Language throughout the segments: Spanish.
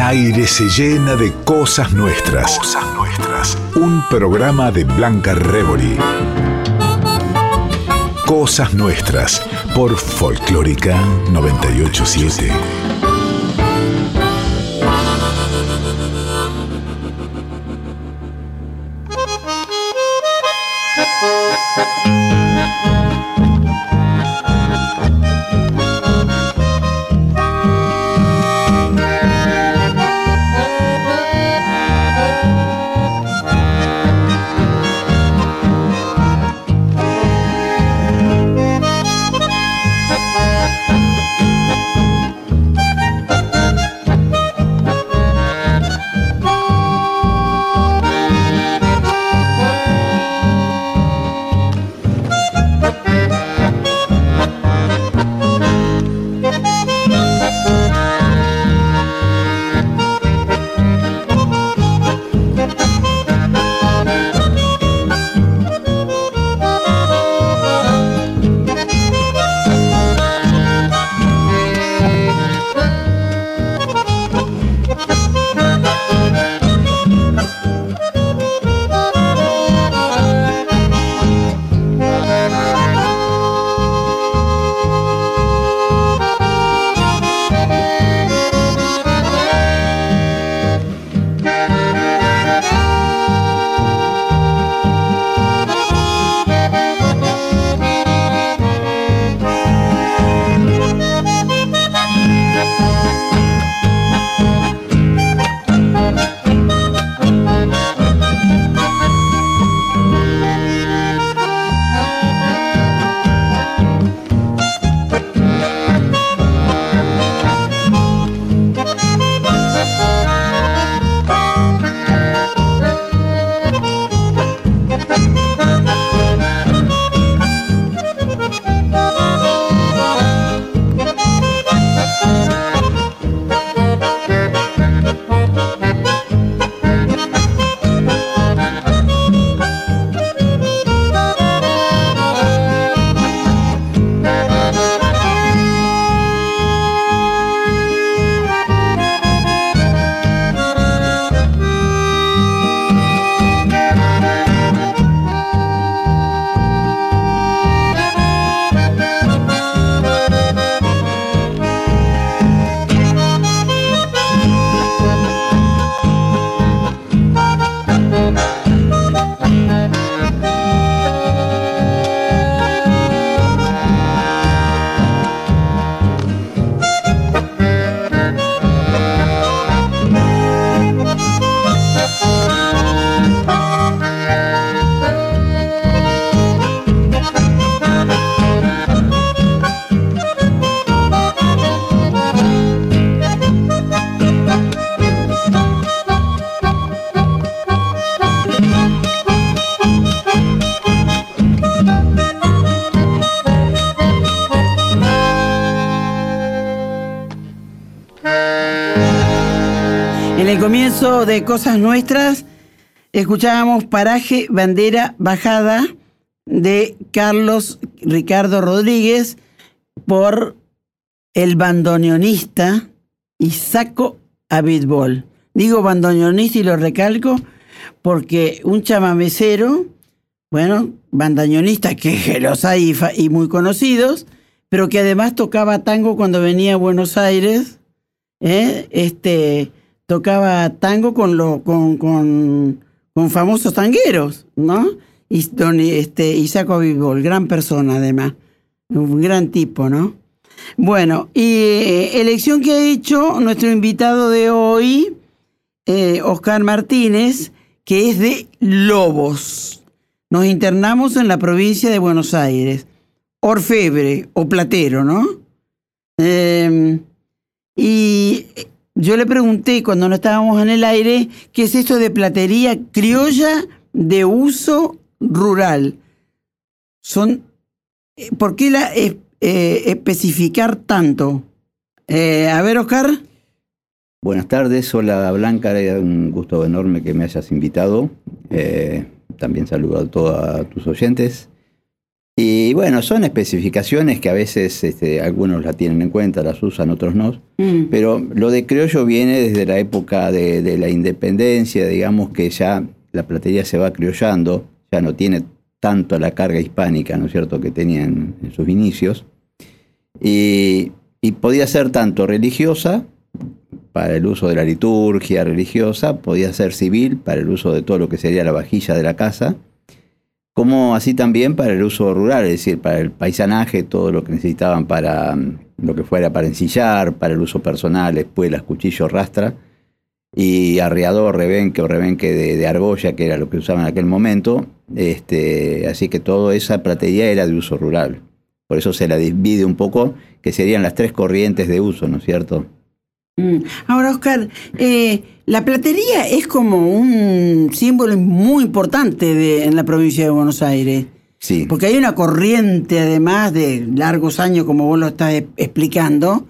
Aire se llena de cosas nuestras. Cosas nuestras. Un programa de Blanca Rebori. Cosas nuestras por Folclórica 987. Comienzo de Cosas Nuestras, escuchábamos Paraje, Bandera, Bajada de Carlos Ricardo Rodríguez por el bandoneonista Isaco Abitbol. Digo bandoneonista y lo recalco porque un chamamecero, bueno, bandoneonista que los hay y muy conocidos, pero que además tocaba tango cuando venía a Buenos Aires, tocaba tango con famosos tangueros, ¿no? Y Isaco Abitbol, gran persona además, un gran tipo, ¿no? Bueno, y elección que ha hecho nuestro invitado de hoy, Oscar Martínez, que es de Lobos. Nos internamos en la provincia de Buenos Aires, orfebre o platero, ¿no? Y yo le pregunté cuando no estábamos en el aire, ¿qué es esto de platería criolla de uso rural? ¿Por qué especificar tanto? A ver, Oscar. Buenas tardes, hola Blanca, es un gusto enorme que me hayas invitado. También saludo a todos tus oyentes. Y bueno, son especificaciones que a veces algunos la tienen en cuenta, las usan, otros no. Pero lo de criollo viene desde la época de la independencia, digamos que ya la platería se va criollando, ya no tiene tanto la carga hispánica, ¿no es cierto?, que tenía en sus inicios. Y podía ser tanto religiosa, para el uso de la liturgia religiosa, podía ser civil, para el uso de todo lo que sería la vajilla de la casa, como así también para el uso rural, es decir, para el paisanaje, todo lo que necesitaban para lo que fuera para ensillar, para el uso personal, espuelas, cuchillo, rastra, y arreador, rebenque o rebenque de argolla, que era lo que usaban en aquel momento. Así que toda esa platería era de uso rural. Por eso se la divide un poco, que serían las 3 corrientes de uso, ¿no es cierto? Ahora, Oscar, la platería es como un símbolo muy importante en la provincia de Buenos Aires. Sí. Porque hay una corriente, además de largos años, como vos lo estás explicando,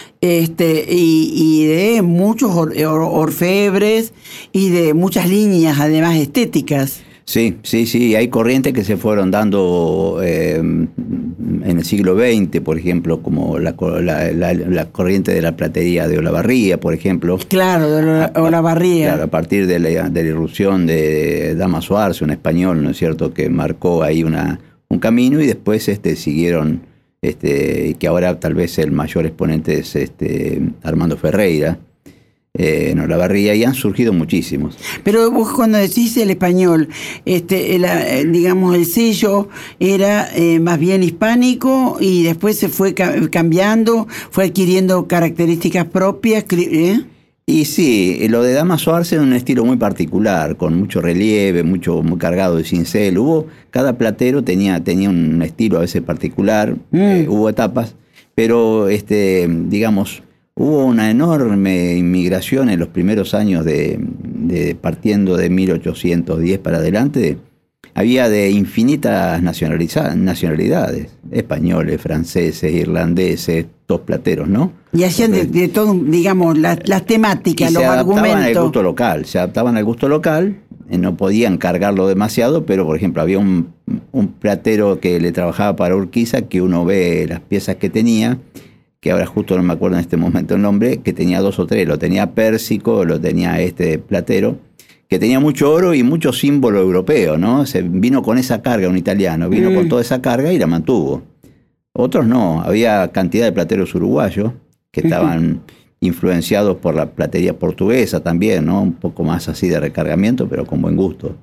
y de muchos orfebres y de muchas líneas, además, estéticas. Sí, hay corrientes que se fueron dando en el siglo XX, por ejemplo, como la corriente de la platería de Olavarría, por ejemplo. Claro, de Olavarría. Claro, a partir de la irrupción de Dámaso Arce, un español, ¿no es cierto?, que marcó ahí un camino, y después siguieron, que ahora tal vez el mayor exponente es Armando Ferreira, en Olavarría, y han surgido muchísimos. Pero vos cuando decís el español, digamos, el sello era más bien hispánico y después se fue cambiando, fue adquiriendo características propias. Y sí, lo de Dámaso Arce era un estilo muy particular, con mucho relieve, muy cargado de cincel. Cada platero tenía un estilo a veces particular, hubo etapas, pero digamos, hubo una enorme inmigración en los primeros años partiendo de 1810 para adelante. Había de infinitas nacionalidades, españoles, franceses, irlandeses, todos plateros, ¿no? Y hacían de todo, digamos, las temáticas, los argumentos. Se adaptaban al gusto local, no podían cargarlo demasiado, pero por ejemplo había un platero que le trabajaba para Urquiza, que uno ve las piezas que tenía, que ahora justo no me acuerdo en este momento el nombre, que tenía 2 o 3, lo tenía Pérsico, lo tenía platero, que tenía mucho oro y mucho símbolo europeo, ¿no? Se vino con esa carga, un italiano, vino con toda esa carga y la mantuvo. Otros no, había cantidad de plateros uruguayos que estaban influenciados por la platería portuguesa también, ¿no? Un poco más así de recargamiento, pero con buen gusto.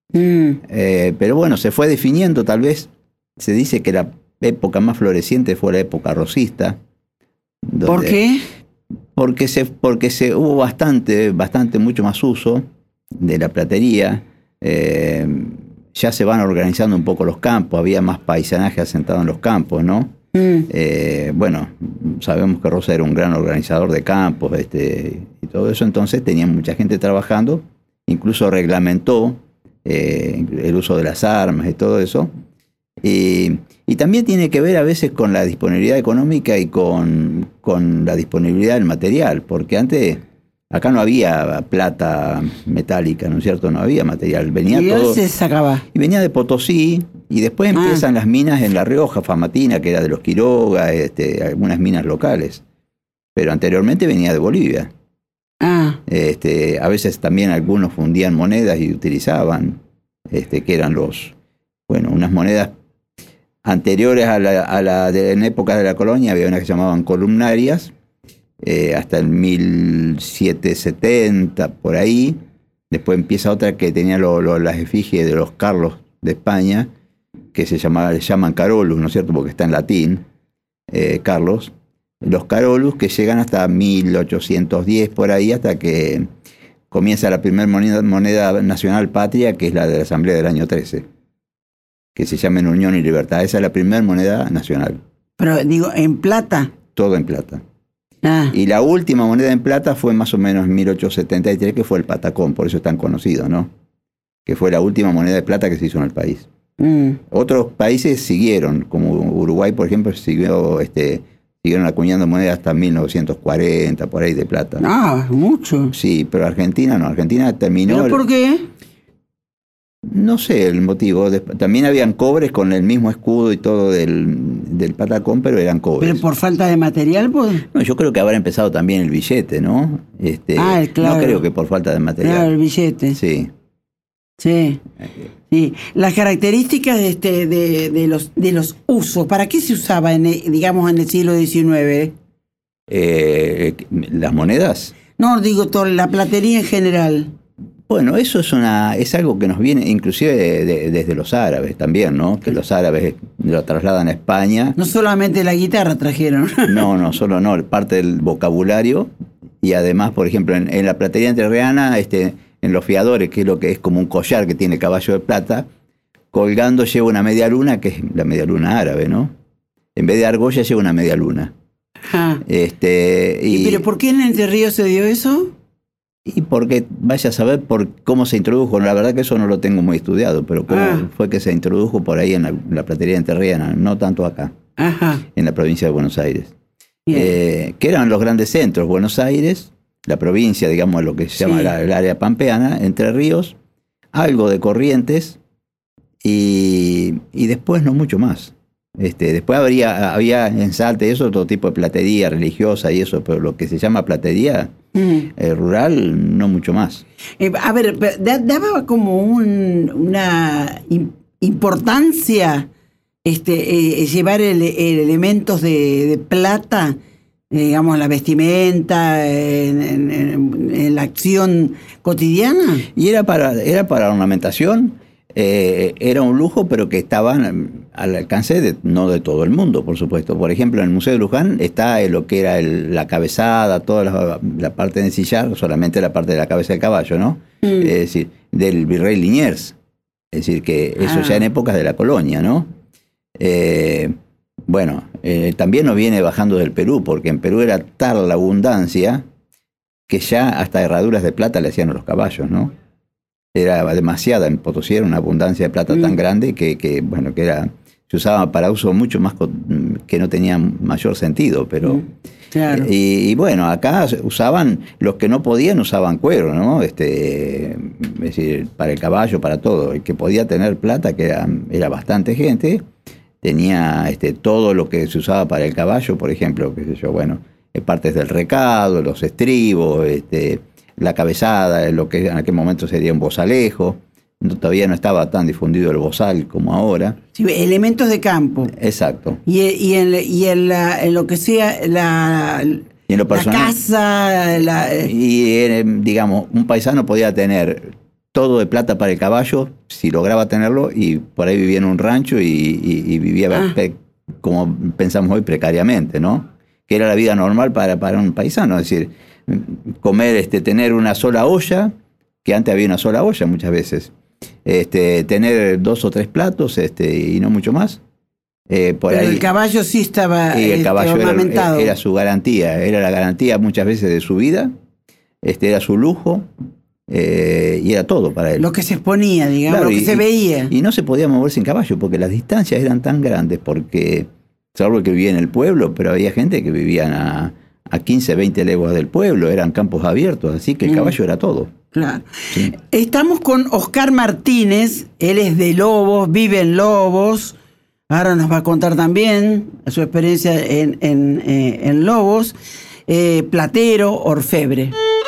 Pero bueno, se fue definiendo, tal vez, se dice que la época más floreciente fue la época rosista. ¿Por qué? Porque hubo mucho más uso de la platería. Ya se van organizando un poco los campos, había más paisanaje asentado en los campos, ¿no? Bueno, sabemos que Rosa era un gran organizador de campos, y todo eso, entonces tenía mucha gente trabajando, incluso reglamentó el uso de las armas y todo eso. Y también tiene que ver a veces con la disponibilidad económica y con la disponibilidad del material, porque antes acá no había plata metálica, ¿no es cierto? No había material. Venía ¿Y todo, se sacaba? Y venía de Potosí, y después empiezan las minas en La Rioja, Famatina, que era de los Quiroga, algunas minas locales. Pero anteriormente venía de Bolivia. A veces también algunos fundían monedas y utilizaban, que eran unas monedas anteriores en época de la colonia. Había unas que se llamaban columnarias, hasta el 1770, por ahí. Después empieza otra que tenía las efigies de los Carlos de España, que se llaman Carolus, ¿no es cierto? Porque está en latín, Carlos. Los Carolus, que llegan hasta 1810, por ahí, hasta que comienza la primera moneda nacional patria, que es la de la Asamblea del año 13, que se llama Unión y Libertad. Esa es la primera moneda nacional. Pero digo, ¿en plata? Todo en plata. Y la última moneda en plata fue más o menos en 1873, que fue el patacón, por eso es tan conocido, ¿no? Que fue la última moneda de plata que se hizo en el país. Otros países siguieron, como Uruguay, por ejemplo, siguieron acuñando monedas hasta 1940, por ahí, de plata. Mucho. Sí, pero Argentina no. Argentina terminó... ¿Pero por qué? No sé el motivo. También habían cobres con el mismo escudo y todo del patacón, pero eran cobres. ¿Pero por falta de material, pues? No, yo creo que habrá empezado también el billete, ¿no? Claro. No creo que por falta de material. Claro, el billete. Sí. Sí. Las características de los usos, ¿para qué se usaba en el siglo XIX? ¿Las monedas? No, digo, la platería en general. Bueno, eso es algo que nos viene inclusive desde los árabes también, ¿no? Que los árabes lo trasladan a España. No solamente la guitarra trajeron. No, solo no, parte del vocabulario. Y además, por ejemplo, en la platería entrerriana, en los fiadores, que es lo que es como un collar que tiene caballo de plata, colgando lleva una media luna, que es la media luna árabe, ¿no? En vez de argolla lleva una media luna. Ajá. ¿Pero por qué en Entre Ríos se dio eso? Y porque vaya a saber por cómo se introdujo. La verdad que eso no lo tengo muy estudiado, pero cómo fue que se introdujo por ahí en la platería entrerriana, no tanto acá, en la provincia de Buenos Aires. Que eran los grandes centros, Buenos Aires, la provincia, digamos, lo que se llama el área pampeana, Entre Ríos, algo de Corrientes y después no mucho más. Después había en Salta y eso, otro tipo de platería religiosa y eso, pero lo que se llama platería rural, no mucho más. A ver, daba como una importancia llevar elementos de plata, digamos, la vestimenta, en la acción cotidiana. Y era para ornamentación. Era un lujo, pero que estaban al alcance no de todo el mundo, por supuesto. Por ejemplo, en el Museo de Luján está lo que era la cabezada, toda la parte de ensillar, solamente la parte de la cabeza del caballo, ¿no? Es decir, del virrey Liniers. Es decir, que eso ya en épocas de la colonia, ¿no? También nos viene bajando del Perú, porque en Perú era tal la abundancia que ya hasta herraduras de plata le hacían a los caballos, ¿no? Era demasiada, en Potosí era una abundancia de plata tan grande que se usaba para uso mucho más que no tenía mayor sentido, pero claro. Y bueno, acá usaban, los que no podían usaban cuero, ¿no? Es decir, para el caballo, para todo. El que podía tener plata, que era bastante gente, tenía todo lo que se usaba para el caballo, por ejemplo, qué sé yo, partes del recado, los estribos, la cabezada, lo que en aquel momento sería un bozalejo. Todavía no estaba tan difundido el bozal como ahora. Sí, elementos de campo. Exacto. Y en lo que sea la casa. Digamos, un paisano podía tener todo de plata para el caballo, si lograba tenerlo, y por ahí vivía en un rancho y vivía, como pensamos hoy, precariamente, ¿no? Que era la vida normal para un paisano, es decir, comer, tener una sola olla, que antes había una sola olla muchas veces, tener 2 o 3 platos, y no mucho más. Pero ahí, el caballo sí estaba el caballo ornamentado. Era su garantía, era la garantía muchas veces de su vida, era su lujo, y era todo para él. Lo que se exponía, digamos, claro, lo que se veía. Y no se podía mover sin caballo, porque las distancias eran tan grandes, porque, salvo el que vivía en el pueblo, pero había gente que vivían a 15, 20 leguas del pueblo, eran campos abiertos, así que el caballo era todo. Claro. Sí. Estamos con Oscar Martínez, él es de Lobos, vive en Lobos, ahora nos va a contar también su experiencia en Lobos, platero, orfebre.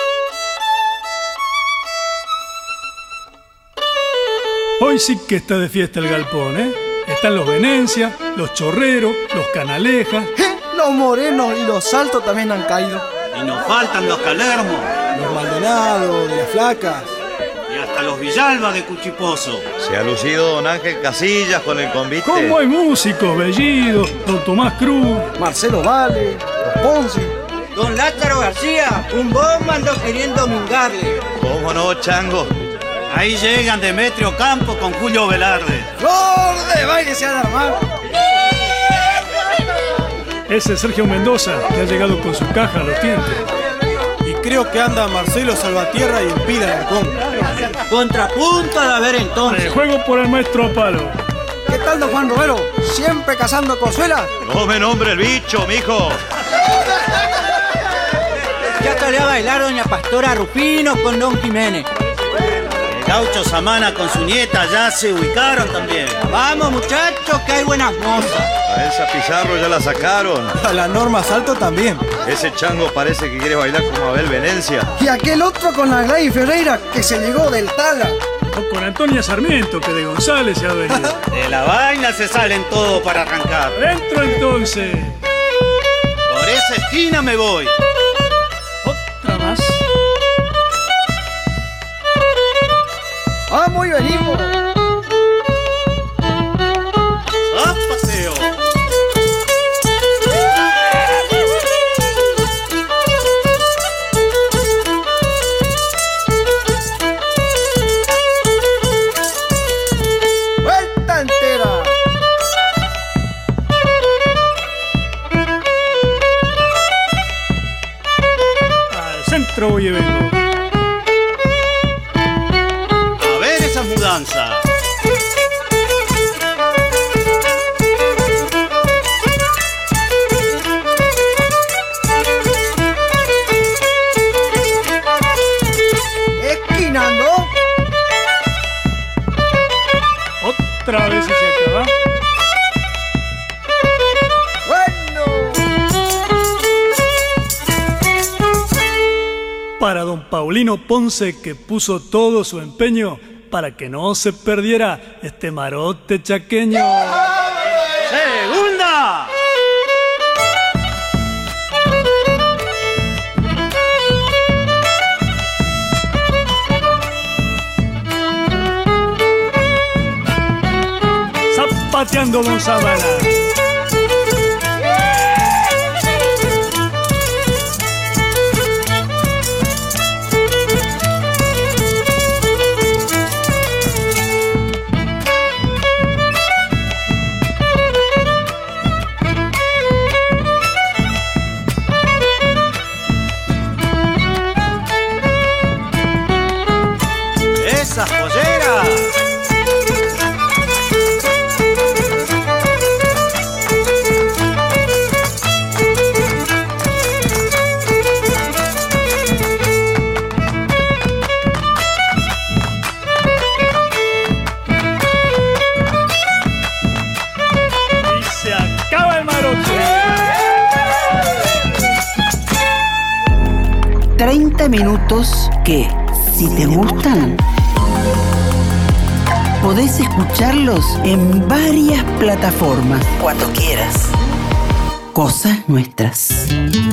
Hoy sí que está de fiesta el galpón, ¿eh? Están los Venecia, los Chorreros, los Canalejas. Los Morenos y los Saltos también han caído. Y nos faltan los Calermos, los Maldonado, de las Flacas. Y hasta los Villalba de Cuchiposo. Se ha lucido don Ángel Casillas con el convite. ¿Cómo hay músicos? Bellido, don Tomás Cruz, Marcelo Vale, los Ponce. Don Lázaro García, un bombo ando queriendo mingarle. ¿Cómo no, chango? Ahí llegan Demetrio Campo con Julio Velarde. ¡Flor de baile se han armado! Ese es Sergio Mendoza, que ha llegado con su caja a los dientes. Y creo que anda Marcelo Salvatierra y el Pira Alarcón. Contrapunto a ver entonces. Juego por el maestro Palo. ¿Qué tal, don Juan Romero? ¿Siempre cazando cozuela? No me nombre el bicho, mijo. Ya salió a bailar doña Pastora Rufino con don Jiménez. El gaucho Samana con su nieta ya se ubicaron también. Vamos, muchachos, que hay buenas mozas. A esa Pizarro ya la sacaron. A la Norma Salto también. Ese chango parece que quiere bailar como Abel Venencia. Y aquel otro con la Gladys Ferreira que se llegó del Tala. O con Antonia Sarmiento, que de González se ha venido. De la vaina se salen todos para arrancar. Dentro entonces. Por esa esquina me voy. Otra más. ¡Vamos y venimos! ¡Ah, paseo! ¡Vuelta entera! Al centro voy y vengo. A ver esa mudanza. ¡Esquinando! Otra vez y se acaba. ¡Bueno! Para don Paulino Ponce, que puso todo su empeño para que no se perdiera este marote chaqueño. ¡Segunda! Zapateando don Samana. ¡Esas polleras! Y se acaba el marote. 30 minutos que, si te gustan, podés escucharlos en varias plataformas, cuando quieras. Cosas nuestras.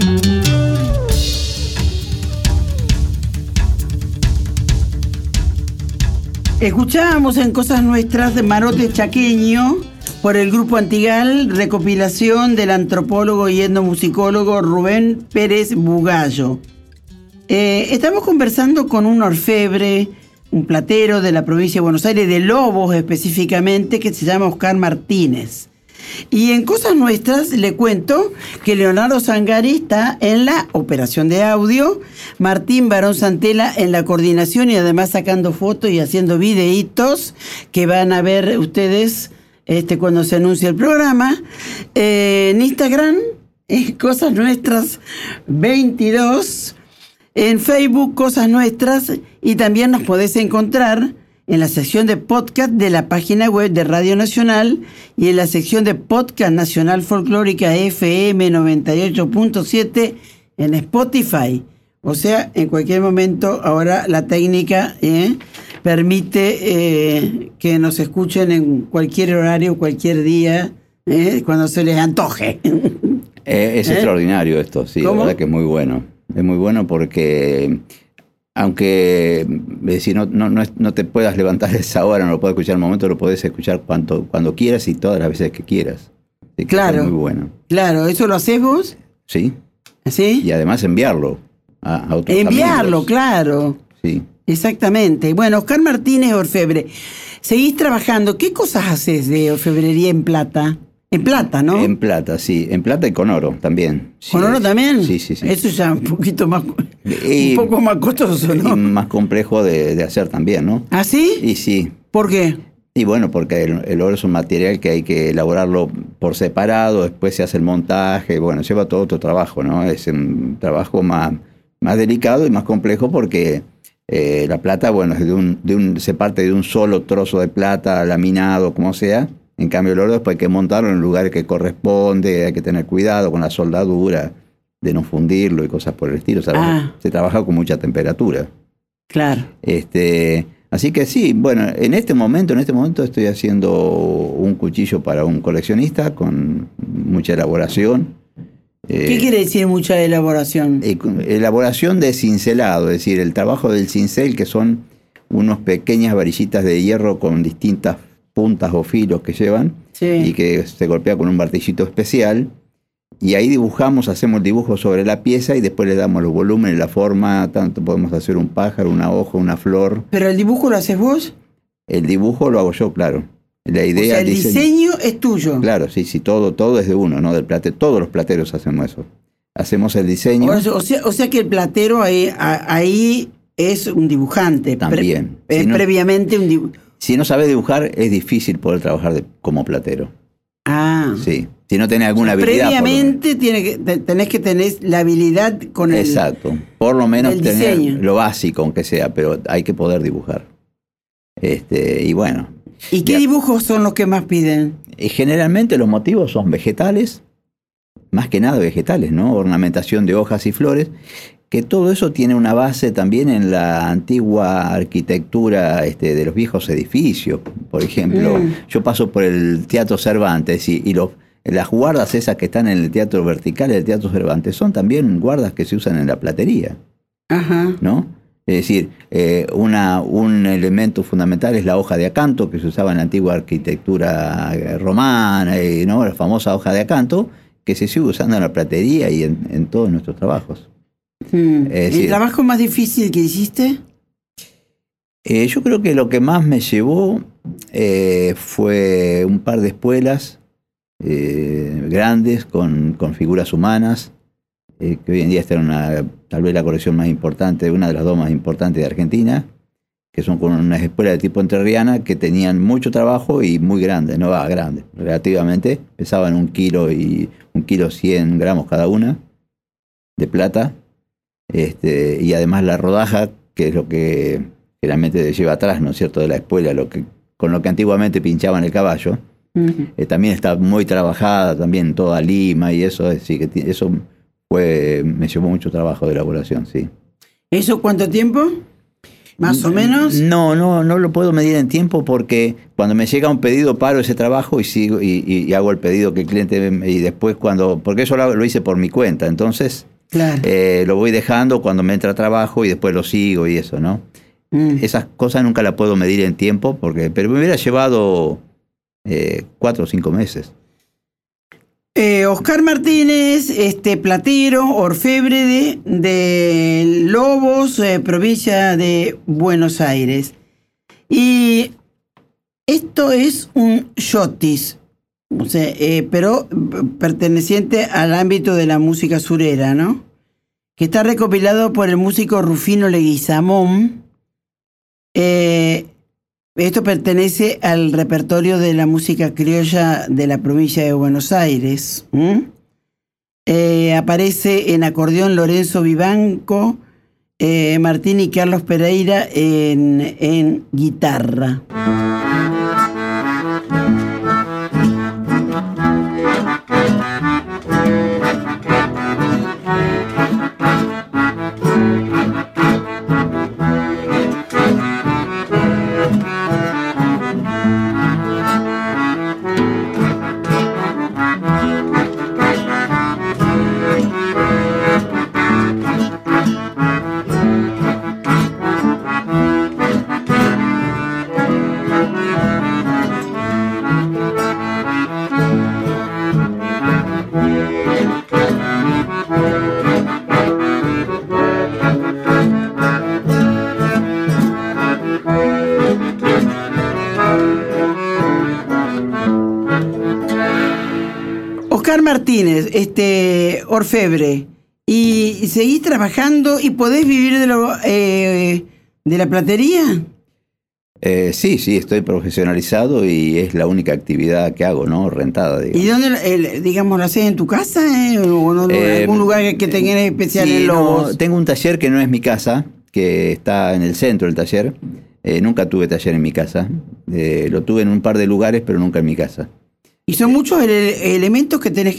Escuchábamos en Cosas Nuestras de Marote Chaqueño por el Grupo Antigal, recopilación del antropólogo y etnomusicólogo Rubén Pérez Bugallo. Estamos conversando con un orfebre, un platero de la provincia de Buenos Aires, de Lobos específicamente, que se llama Oscar Martínez. Y en Cosas Nuestras le cuento que Leonardo Zangari está en la operación de audio, Martín Barón Santela en la coordinación y además sacando fotos y haciendo videitos que van a ver ustedes cuando se anuncie el programa. En Instagram, Cosas Nuestras 22, en Facebook Cosas Nuestras, y también nos podés encontrar en la sección de podcast de la página web de Radio Nacional y en la sección de podcast Nacional Folclórica FM 98.7 en Spotify. O sea, en cualquier momento ahora la técnica permite que nos escuchen en cualquier horario, cualquier día, cuando se les antoje. Es extraordinario esto, sí, ¿Cómo? la verdad que es muy bueno. Es muy bueno porque aunque si no te puedas levantar a esa hora, no lo puedes escuchar al momento, lo podés escuchar cuando quieras y todas las veces que quieras. Así que Claro. es muy bueno. Claro, ¿eso lo haces vos? Sí. ¿Sí? Y además enviarlo a otros Enviarlo, amigos. claro. Sí. Exactamente. Bueno, Oscar Martínez, orfebre. Seguís trabajando. ¿Qué cosas haces de orfebrería en plata? En plata, ¿no? En plata, sí. En plata y con oro también. Sí. ¿Con oro también? Sí, sí, sí. Eso ya un poquito más... Y- un poco más costoso, Y ¿no? más complejo de hacer también, ¿no? ¿Ah, sí? Y sí. ¿Por qué? Y bueno, porque el oro es un material que hay que elaborarlo por separado, después se hace el montaje, bueno, lleva todo otro trabajo, ¿no? Es un trabajo más delicado y más complejo porque La plata, bueno, es se parte de un solo trozo de plata, laminado, como sea. En cambio, el oro después hay que montarlo en el lugar que corresponde, hay que tener cuidado con la soldadura, de no fundirlo y cosas por el estilo. O sea, se trabaja con mucha temperatura. Claro. Así que sí, bueno, en este momento estoy haciendo un cuchillo para un coleccionista con mucha elaboración. ¿Qué quiere decir mucha elaboración? Elaboración de cincelado, es decir, el trabajo del cincel, que son unas pequeñas varillitas de hierro con distintas puntas o filos que llevan, y que se golpea con un martillito especial, y ahí hacemos dibujos sobre la pieza y después le damos los volúmenes, la forma, tanto podemos hacer un pájaro, una hoja, una flor. ¿Pero el dibujo lo haces vos? El dibujo lo hago yo, claro. La idea, o sea, el diseño es tuyo. Claro, sí, todo es de uno, ¿no? Del platero. Todos los plateros hacemos eso. Hacemos el diseño. O sea que el platero ahí es un dibujante. También. Previamente un dibujante. Si no sabes dibujar, es difícil poder trabajar como platero. Sí. Si no tenés alguna habilidad. Previamente tenés que tener la habilidad con Exacto. Por lo menos tener diseño. Lo básico, aunque sea, pero hay que poder dibujar. Y bueno. ¿Y qué dibujos son los que más piden? Generalmente los motivos son vegetales, más que nada vegetales, ¿no? Ornamentación de hojas y flores, que todo eso tiene una base también en la antigua arquitectura de los viejos edificios. Por ejemplo, yo paso por el Teatro Cervantes y las guardas esas que están en el teatro vertical del Teatro Cervantes son también guardas que se usan en la platería. Ajá. ¿No? Es decir, un elemento fundamental es la hoja de acanto que se usaba en la antigua arquitectura romana, ¿no? La famosa hoja de acanto que se sigue usando en la platería y en todos nuestros trabajos. ¿El trabajo más difícil que hiciste? Yo creo que lo que más me llevó fue un par de espuelas grandes con figuras humanas, que hoy en día está en tal vez la colección más importante, una de las dos más importantes de Argentina, que son con unas espuelas de tipo entrerriana que tenían mucho trabajo y muy grandes, grandes, relativamente, pesaban 1 kilo y 1 kilo 100 gramos cada una de plata, y además la rodaja, que es lo que generalmente lleva atrás, ¿no es cierto?, de la espuela, con lo que antiguamente pinchaban el caballo. También está muy trabajada, también toda lima y eso, es decir, que eso me llevó mucho trabajo de elaboración, sí. ¿Eso cuánto tiempo? ¿Más o menos? No lo puedo medir en tiempo porque cuando me llega un pedido paro ese trabajo y sigo y hago el pedido que el cliente y después porque eso lo hice por mi cuenta, entonces claro. Lo voy dejando cuando me entra trabajo y después lo sigo y eso, ¿no? Esas cosas nunca las puedo medir en tiempo pero me hubiera llevado 4 o 5 meses. Oscar Martínez, platero, orfebre de Lobos, provincia de Buenos Aires. Y esto es un yotis, o sea, pero perteneciente al ámbito de la música surera, ¿no? Que está recopilado por el músico Rufino Leguizamón. Esto pertenece al repertorio de la música criolla de la provincia de Buenos Aires. Aparece en acordeón Lorenzo Vivanco, Martín y Carlos Pereira en guitarra. Oscar Martínez, orfebre, y seguís trabajando y podés vivir de la platería. Sí, estoy profesionalizado y es la única actividad que hago, ¿no? Rentada, digamos. ¿Y dónde, digamos, lo haces en tu casa? ¿O en algún lugar que tengas especial en Lobos? No, tengo un taller que no es mi casa, que está en el centro del taller. Nunca tuve taller en mi casa. Lo tuve en un par de lugares, pero nunca en mi casa. ¿Y son muchos elementos que tenés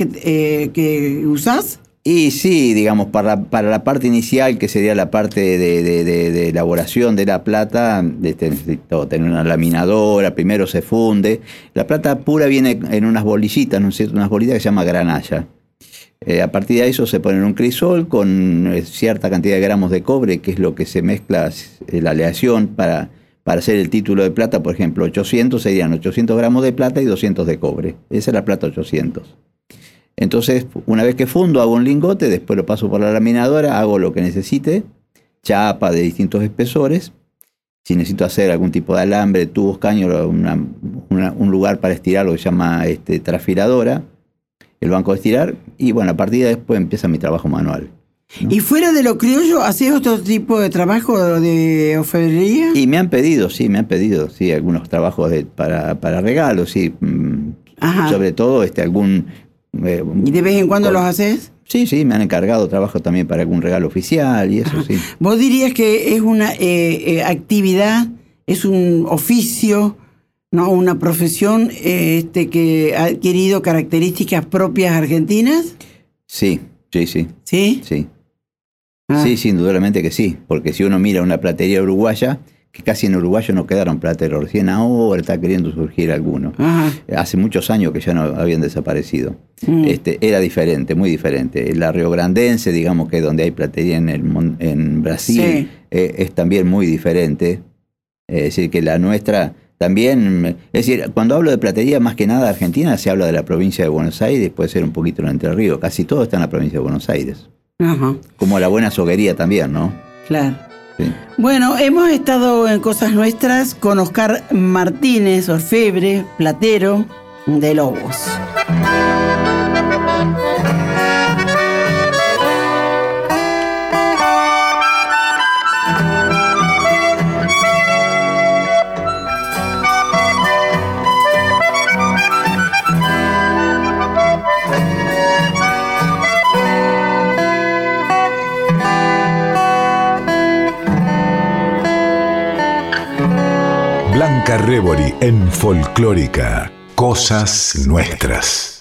que usás? Y sí, digamos, para la parte inicial, que sería la parte de elaboración de la plata, necesito tener una laminadora, primero se funde. La plata pura viene en unas bolillitas, ¿no es cierto? Unas bolitas que se llama granalla. A partir de eso se pone en un crisol con cierta cantidad de gramos de cobre, que es lo que se mezcla la aleación para hacer el título de plata. Por ejemplo, 800 serían 800 gramos de plata y 200 de cobre. Esa es la plata 800. Entonces, una vez que fundo, hago un lingote, después lo paso por la laminadora, hago lo que necesite, chapa de distintos espesores. Si necesito hacer algún tipo de alambre, tubos, caños, un lugar para estirar, lo que se llama transfiladora, el banco de estirar, y bueno, a partir de después empieza mi trabajo manual, ¿no? ¿Y fuera de lo criollo, hacés otro tipo de trabajo de orfebrería? Y me han pedido, algunos trabajos para regalos, sí. Ajá. Sobre todo algún... ¿Y de vez en cuando los haces? Sí, me han encargado trabajo también para algún regalo oficial y eso. Ajá. Sí. ¿Vos dirías que es una actividad, es un oficio, no una profesión que ha adquirido características propias argentinas? Sí. ¿Sí? Sí. Sí, indudablemente que sí, porque si uno mira una platería uruguaya, que casi en Uruguay no quedaron plateros, recién ahora está queriendo surgir alguno. Ajá. Hace muchos años que ya no habían desaparecido. Era diferente, muy diferente. La riograndense, digamos que donde hay platería en Brasil, sí, es también muy diferente. Es decir, que la nuestra también... Es decir, cuando hablo de platería, más que nada Argentina, se habla de la provincia de Buenos Aires, puede ser un poquito en Entre Ríos. Casi todo está en la provincia de Buenos Aires. Ajá. Como la buena soguería también, ¿no? Claro. Sí. Bueno, hemos estado en Cosas Nuestras con Oscar Martínez, orfebre, platero de Lobos. Blanca Rebori en Folclórica, Cosas Nuestras.